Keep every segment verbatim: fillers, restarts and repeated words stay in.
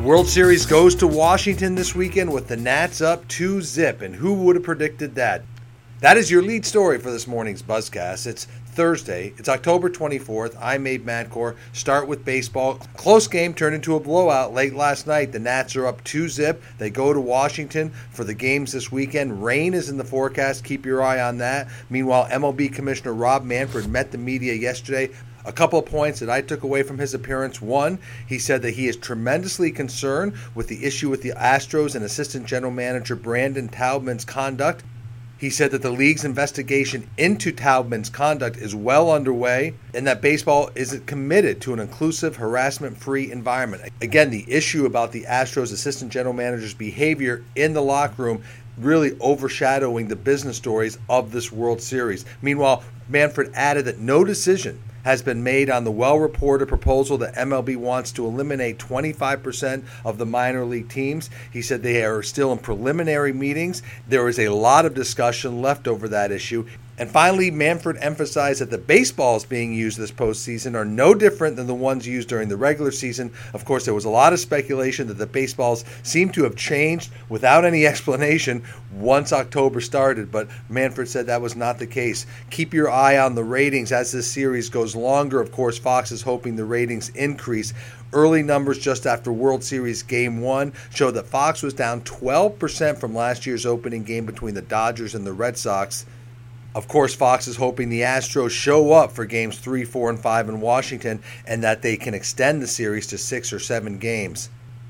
World Series goes to Washington this weekend with the Nats up two zip, and who would have predicted that? That is your lead story for this morning's Buzzcast. It's Thursday. It's October twenty-fourth. I'm Abe Madkour. Start with baseball. Close game turned into a blowout late last night. The Nats are up two zip. They go to Washington for the games this weekend. Rain is in the forecast. Keep your eye on that. Meanwhile, M L B Commissioner Rob Manfred met the media yesterday. A couple of points that I took away from his appearance. One, he said that he is tremendously concerned with the issue with the Astros and Assistant General Manager Brandon Taubman's conduct. He said that the league's investigation into Taubman's conduct is well underway and that baseball isn't committed to an inclusive, harassment-free environment. Again, the issue about the Astros Assistant General Manager's behavior in the locker room really overshadowing the business stories of this World Series. Meanwhile, Manfred added that no decision has been made on the well-reported proposal that M L B wants to eliminate twenty-five percent of the minor league teams. He said they are still in preliminary meetings. There is a lot of discussion left over that issue. And finally, Manfred emphasized that the baseballs being used this postseason are no different than the ones used during the regular season. Of course, there was a lot of speculation that the baseballs seem to have changed without any explanation once October started, but Manfred said that was not the case. Keep your eye on the ratings as this series goes longer. Of course, Fox is hoping the ratings increase. Early numbers just after World Series Game one show that Fox was down twelve percent from last year's opening game between the Dodgers and the Red Sox. Of course, Fox is hoping the Astros show up for games three, four, and five in Washington and that they can extend the series to six or seven games.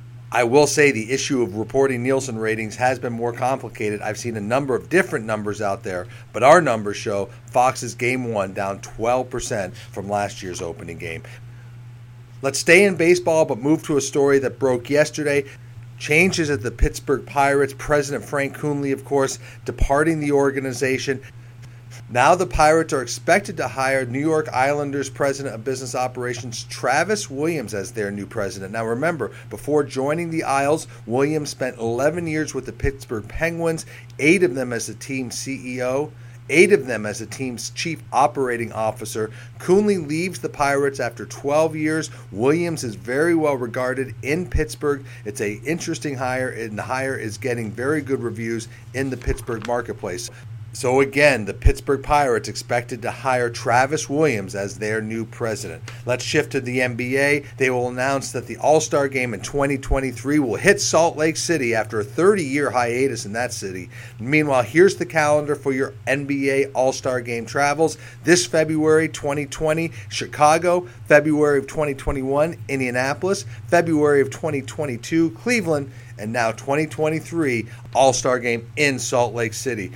I will say the issue of reporting Nielsen ratings has been more complicated. I've seen a number of different numbers out there, but our numbers show Fox's Game one down twelve percent from last year's opening game. Let's stay in baseball, but move to a story that broke yesterday. Changes at the Pittsburgh Pirates. President Frank Coonelly, of course, departing the organization. Now the Pirates are expected to hire New York Islanders President of Business Operations Travis Williams as their new president. Now remember, before joining the Isles, Williams spent eleven years with the Pittsburgh Penguins, eight of them as the team's C E O, eight of them as the team's chief operating officer. Coonelly leaves the Pirates after twelve years. Williams is very well regarded in Pittsburgh. It's an interesting hire, and the hire is getting very good reviews in the Pittsburgh marketplace. So again, the Pittsburgh Pirates expected to hire Travis Williams as their new president. Let's shift to the N B A. They will announce that the All-Star Game in twenty twenty-three will hit Salt Lake City after a thirty-year hiatus in that city. Meanwhile, here's the calendar for your N B A All-Star Game travels. This February twenty twenty, Chicago. February of twenty twenty-one, Indianapolis. February of twenty twenty-two, Cleveland. And now twenty twenty-three, All-Star Game in Salt Lake City.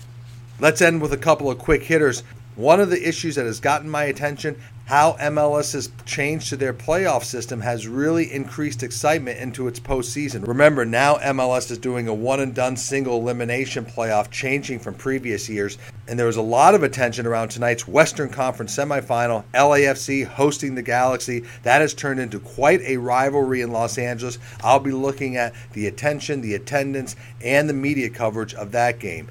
Let's end with a couple of quick hitters. One of the issues that has gotten my attention, how M L S has changed to their playoff system, has really increased excitement into its postseason. Remember, now M L S is doing a one-and-done single elimination playoff, changing from previous years. And there was a lot of attention around tonight's Western Conference semifinal, L A F C hosting the Galaxy. That has turned into quite a rivalry in Los Angeles. I'll be looking at the attention, the attendance, and the media coverage of that game.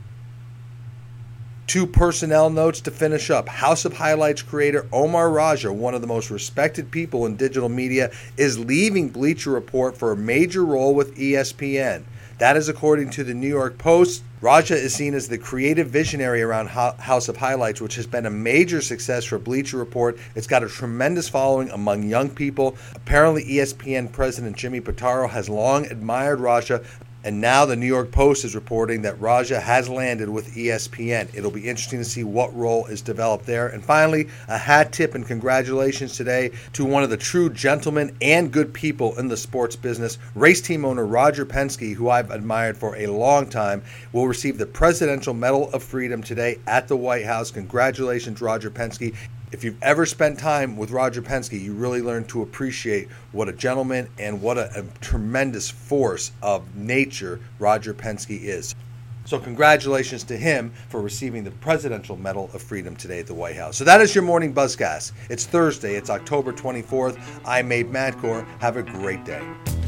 Two personnel notes to finish up. House of Highlights creator Omar Raja, one of the most respected people in digital media, is leaving Bleacher Report for a major role with E S P N. That is according to the New York Post. Raja is seen as the creative visionary around House of Highlights, which has been a major success for Bleacher Report. It's got a tremendous following among young people. Apparently, E S P N President Jimmy Pitaro has long admired Raja. And now the New York Post is reporting that Raja has landed with E S P N. It'll be interesting to see what role is developed there. And finally, a hat tip and congratulations today to one of the true gentlemen and good people in the sports business. Race team owner Roger Penske, who I've admired for a long time, will receive the Presidential Medal of Freedom today at the White House. Congratulations, Roger Penske. If you've ever spent time with Roger Penske, you really learn to appreciate what a gentleman and what a, a tremendous force of nature Roger Penske is. So congratulations to him for receiving the Presidential Medal of Freedom today at the White House. So that is your morning Buzzcast. It's Thursday. It's October twenty-fourth. I'm Abe Madkour. Have a great day.